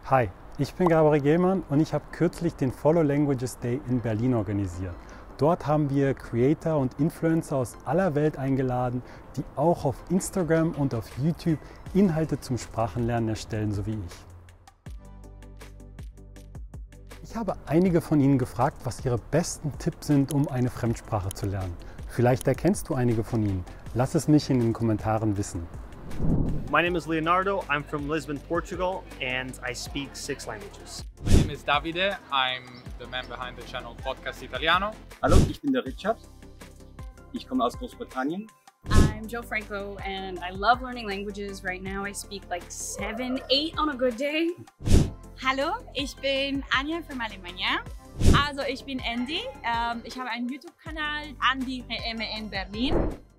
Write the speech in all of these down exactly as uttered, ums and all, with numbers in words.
Hi, ich bin Gabriel Gehlmann und ich habe kürzlich den Follow Languages Day in Berlin organisiert. Dort haben wir Creator und Influencer aus aller Welt eingeladen, die auch auf Instagram und auf YouTube Inhalte zum Sprachenlernen erstellen, so wie ich. Ich habe einige von Ihnen gefragt, was ihre besten Tipps sind, um eine Fremdsprache zu lernen. Vielleicht erkennst du einige von ihnen. Lass es mich in den Kommentaren wissen. My name is Leonardo. I'm from Lisbon, Portugal, and I speak six languages. My name is Davide. I'm the man behind the channel Podcast Italiano. Hallo, ich bin der Richard. Ich komme aus Großbritannien. I'm Joe Franco and I love learning languages. Right now I speak like seven, eight on a good day. Hallo, ich bin Anja from Alemania. Also ich bin Andy. Ähm, ich habe einen YouTube-Kanal, Andy Reeme in Berlin.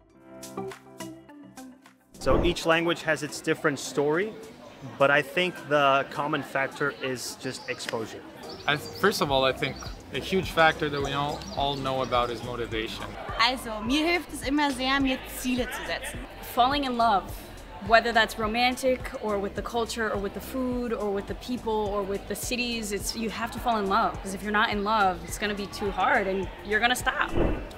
So each language has its different story, but I think the common factor is just exposure. I, first of all, I think a huge factor that we all, all know about is motivation. Also mir hilft es immer sehr, mir Ziele zu setzen. Falling in love, whether that's romantic or with the culture or with the food or with the people or with the cities, it's you have to fall in love, because if you're not in love, it's going to be too hard and you're going to stop.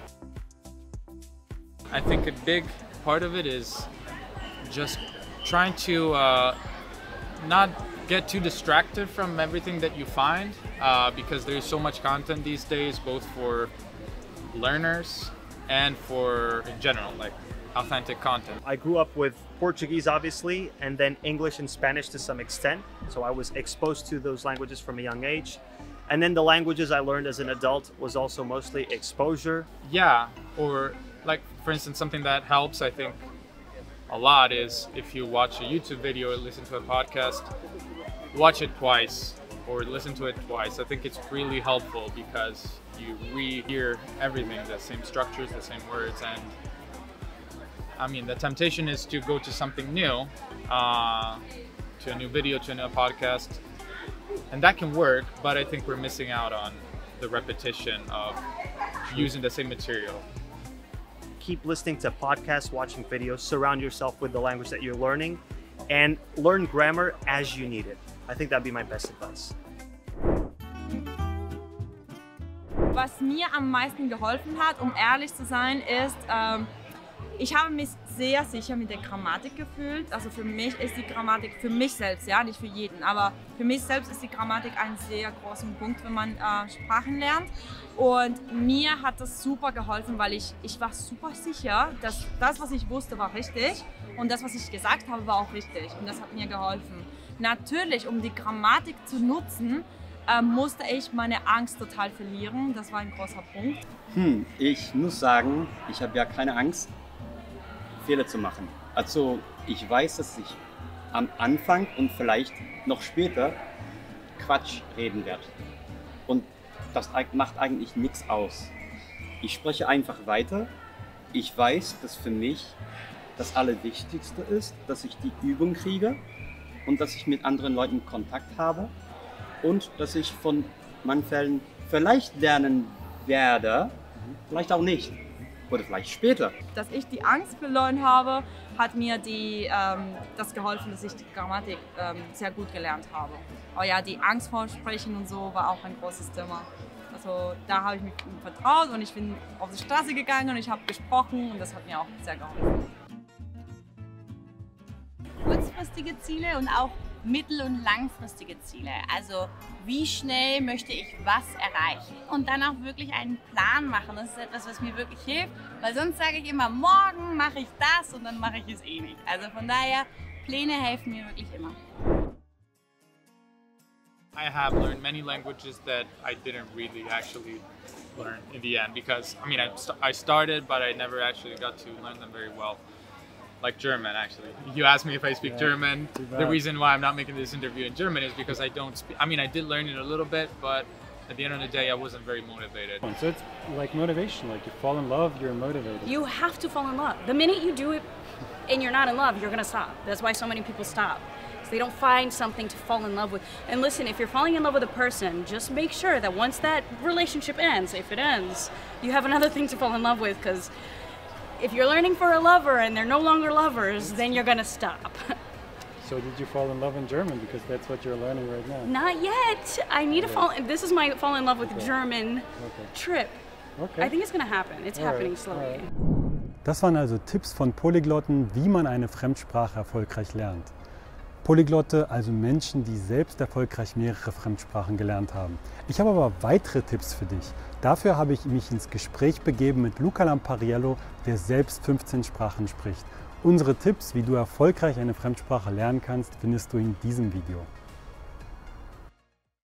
I think a big part of it is just trying to uh, not get too distracted from everything that you find, uh, because there's so much content these days, both for learners and for in general, like authentic content. I grew up with Portuguese, obviously, and then English and Spanish to some extent. So I was exposed to those languages from a young age. And then the languages I learned as an adult was also mostly exposure. Yeah, or like, for instance, something that helps, I think, a lot is if you watch a YouTube video or listen to a podcast, watch it twice or listen to it twice. I think it's really helpful because you re-hear everything, the same structures, the same words, and I mean, the temptation is to go to something new, uh, to a new video, to a new podcast, and that can work, but I think we're missing out on the repetition of using the same material. Keep listening to podcasts, watching videos, surround yourself with the language that you're learning, and learn grammar as you need it. I think that'd be my best advice. Was mir am meisten geholfen hat, um ehrlich zu sein, ist, ähm, ich habe mich sehr sicher mit der Grammatik gefühlt. Also für mich ist die Grammatik, für mich selbst, ja, nicht für jeden, aber für mich selbst ist die Grammatik ein sehr großer Punkt, wenn man äh, Sprachen lernt. Und mir hat das super geholfen, weil ich, ich war super sicher, dass das, was ich wusste, war richtig und das, was ich gesagt habe, war auch richtig. Und das hat mir geholfen. Natürlich, um die Grammatik zu nutzen, äh, musste ich meine Angst total verlieren. Das war ein großer Punkt. Hm, ich muss sagen, ich habe ja keine Angst, Fehler zu machen. Also ich weiß, dass ich am Anfang und vielleicht noch später Quatsch reden werde. Und das macht eigentlich nichts aus. Ich spreche einfach weiter. Ich weiß, dass für mich das Allerwichtigste ist, dass ich die Übung kriege und dass ich mit anderen Leuten Kontakt habe und dass ich von manchen Fällen vielleicht lernen werde, vielleicht auch nicht. Oder vielleicht später. Dass ich die Angst verloren habe, hat mir die, ähm, das geholfen, dass ich die Grammatik ähm, sehr gut gelernt habe. Aber ja, die Angst vor Sprechen und so war auch ein großes Thema. Also da habe ich mich vertraut und ich bin auf die Straße gegangen und ich habe gesprochen und das hat mir auch sehr geholfen. Kurzfristige Ziele und auch mittel- und langfristige Ziele. Also wie schnell möchte ich was erreichen? Und dann auch wirklich einen Plan machen. Das ist etwas, was mir wirklich hilft, weil sonst sage ich immer, morgen mache ich das und dann mache ich es eh nicht. Also von daher, Pläne helfen mir wirklich immer. I have learned many languages that I didn't really actually learn in the end because, I mean, I, st I started, but I never actually got to learn them very well. Like German, actually. You asked me if I speak yeah, German. The reason why I'm not making this interview in German is because I don't speak, I mean, I did learn it a little bit, but at the end of the day, I wasn't very motivated. So it's like motivation, like you fall in love, you're motivated. You have to fall in love. The minute you do it and you're not in love, you're gonna stop. That's why so many people stop. So they don't find something to fall in love with. And listen, if you're falling in love with a person, just make sure that once that relationship ends, if it ends, you have another thing to fall in love with, because if you're learning for a lover and they're no longer lovers, then you're gonna stop. So did you fall in love in German? Because that's what you're learning right now. Not yet. I need to fall. This is my fall in love with Okay. German Okay. trip. Okay. I think it's gonna happen. It's Alright, happening slowly. alright. Das waren also Tipps von Polyglotten, wie man eine Fremdsprache erfolgreich lernt. Polyglotte, also Menschen, die selbst erfolgreich mehrere Fremdsprachen gelernt haben. Ich habe aber weitere Tipps für dich. Dafür habe ich mich ins Gespräch begeben mit Luca Lampariello, der selbst fünfzehn Sprachen spricht. Unsere Tipps, wie du erfolgreich eine Fremdsprache lernen kannst, findest du in diesem Video.